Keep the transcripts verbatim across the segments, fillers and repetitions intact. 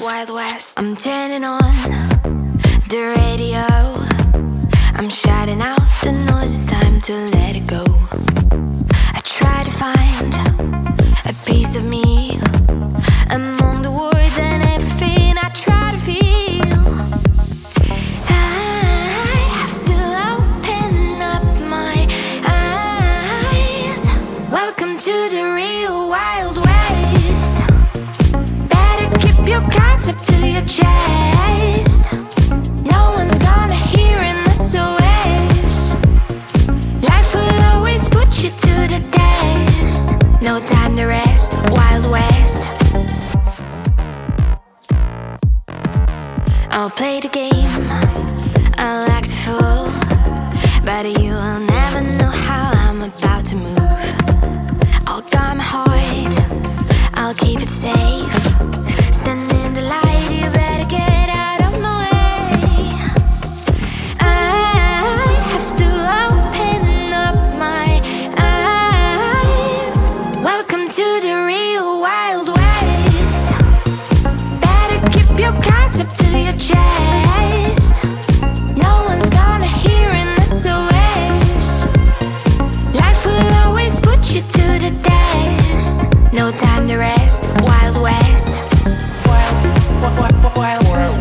Wild West. I'm turning on the radio, I'm shutting out the noise, it's time to let it go. I try to find a piece of me among the words and everything I try to feel. I have to open up my eyes. Welcome to the real Wild West. Better keep your cards up to your chest. No one's gonna hear an S O S. Life will always put you to the test. No time to rest, Wild West. I'll play the game, I'll act a fool, but you will never know how I'm about to move. I'll guard my heart, I'll keep it safe. Stand in the light, you better get out of my way. I have to open up my eyes. Welcome to the real Wild West. Better keep your cards up to your chest. No one's gonna hear an S O S. Life will always put you to the test. No time to rest, Wild West. Wild, wild, wild world.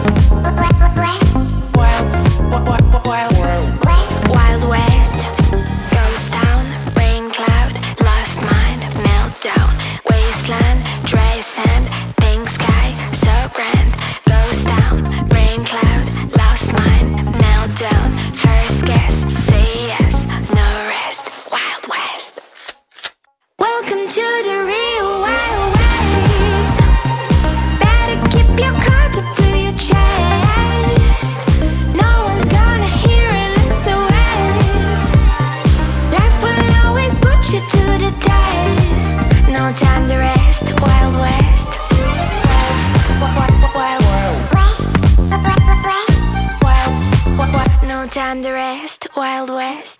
Wild West. Ghost town, rain cloud, lost mind, meltdown. Wasteland, dry sand, pink sky, so grand. Ghost town, rain cloud, lost mind, meltdown. First guess, say yes, no rest, Wild West. Welcome to the real Wild West. Better keep your cards up to your chest. No one's gonna hear an S O S. Life will always put you to the test. No time to rest, Wild West. No time to rest, Wild West.